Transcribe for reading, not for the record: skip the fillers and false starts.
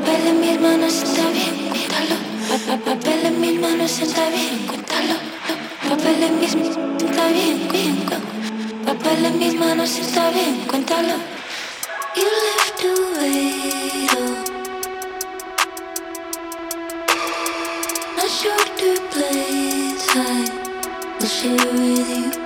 Papel en mis manos está bien, cuéntalo. Papel en mis manos está bien, cuéntalo. Papel en mis manos está bien, cuéntalo. Papel en mis manos está bien, cuéntalo. You left a riddle, not sure to place. I will share with you.